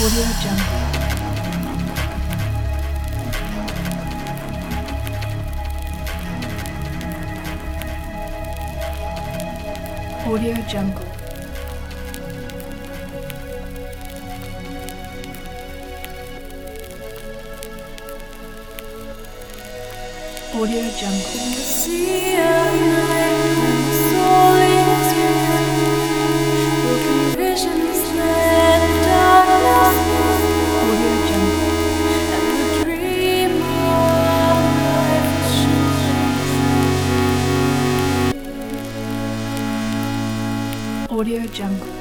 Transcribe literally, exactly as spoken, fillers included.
Audio Jungle. Audio Jungle. Audio Jungle. In the sea of night, when the soul is bare, broken visions let darkness Audio Jungle. and the dream of life should Audio Jungle.